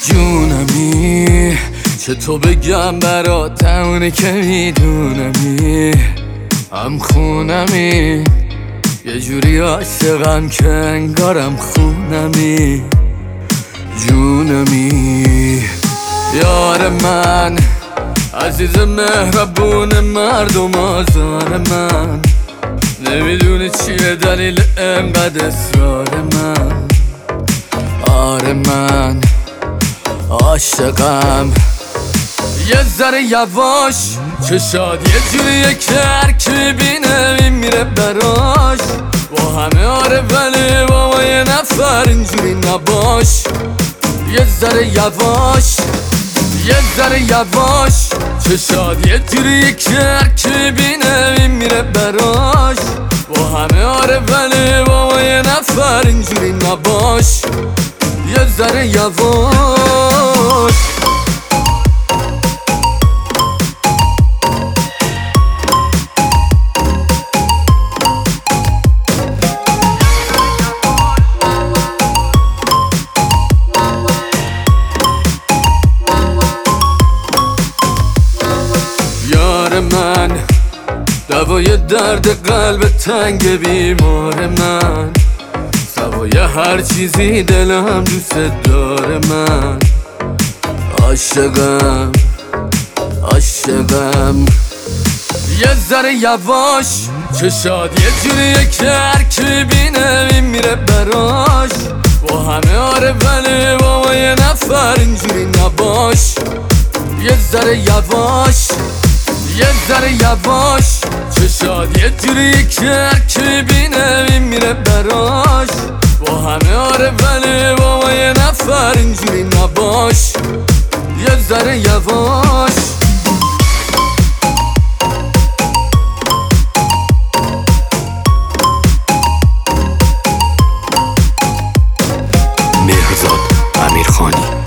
جونمی چه تو بگم برات اونه که میدونمی هم خونمی یه جوری عاشقم که انگارم خونمی جونمی یار من عزیز مهربون مردم آزار من نمیدونه چیه دلیل انقدر اصرار من آره من عاشقم یه ذره یواش چشاد یه جوریه که هرکی بینه میره براش با همه آره ولی با یه نفر اینجوری نباش یه ذره یواش یه ذره یواش چشاد یه جوریه که هرکی بینه میره براش با همه آره ولی با یه نفر اینجوری نباش یه ذره یواش یار من دوای درد قلب تنگ بیمار من سوای هر چیزی دلم دوست داره من عاشقم عاشقم یه ذره یواش چشاد یه جوریه که هرکی بینه میره براش با همه آره ولی با یه نفر اینجوری نباش یه ذره یواش یه ذره یواش چشاد یه جوریه که هرکی بینه میره براش با همه آره ولی با یه نفر اینجوری نباش یه ذره یواش مهرزاد امیرخانی